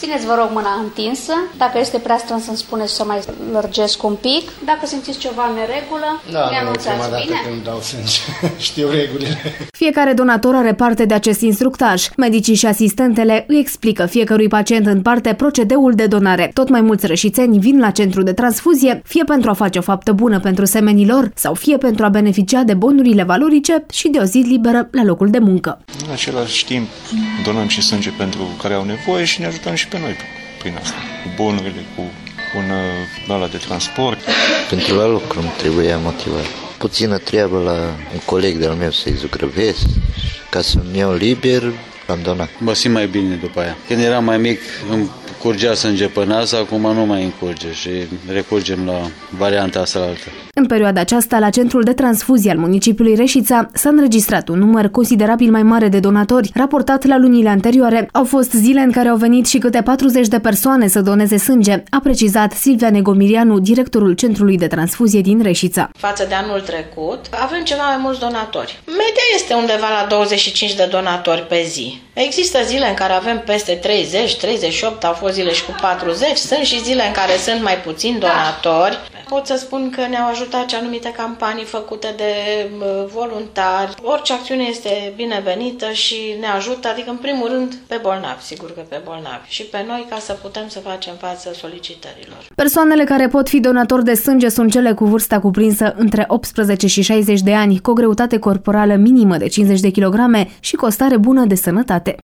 Țineți, vă rog, mâna întinsă. Dacă este prea strâns, îmi spuneți să mai lărgesc un pic. Dacă simțiți ceva în neregulă, ne anunțați, bine? Când dau sânge. Știu regulile. Fiecare donator are parte de acest instructaj. Medicii și asistentele îi explică fiecărui pacient în parte procedeul de donare. Tot mai mulți rășițeni vin la centru de transfuzie, fie pentru a face o faptă bună pentru semenii lor, sau fie pentru a beneficia de bonurile valorice și de o zi liberă la locul de muncă. În același timp, donăm și sânge pentru care au nevoie și ne ajutăm și pe noi prin asta. Cu bonurile, cu ăla de transport. Pentru la lucru îmi trebuia motivat. Puțină treabă la un coleg de-al meu să-i zugrăvesc, ca să-mi iau liber, am donat. Mă simt mai bine după aia. Când eram mai mic, îmi curgea sânge pe nas, acum nu mai încurge și recurgem la varianta asta la altă. În perioada aceasta, la centrul de transfuzie al municipiului Reșița s-a înregistrat un număr considerabil mai mare de donatori. Raportat la lunile anterioare, au fost zile în care au venit și câte 40 de persoane să doneze sânge, a precizat Silvia Negomirianu, directorul centrului de transfuzie din Reșița. Față de anul trecut, avem ceva mai mulți donatori. Media este undeva la 25 de donatori pe zi. Există zile în care avem peste 30, 38, au fost zile și cu 40, sunt și zile în care sunt mai puțini donatori. Pot să spun că ne-au ajutat și anumite campanii făcute de voluntari. Orice acțiune este binevenită și ne ajută, adică în primul rând pe bolnavi, sigur că pe bolnavi, și pe noi ca să putem să facem față solicitărilor. Persoanele care pot fi donatori de sânge sunt cele cu vârsta cuprinsă între 18 și 60 de ani, cu o greutate corporală minimă de 50 de kilograme și cu o stare bună de sănătate.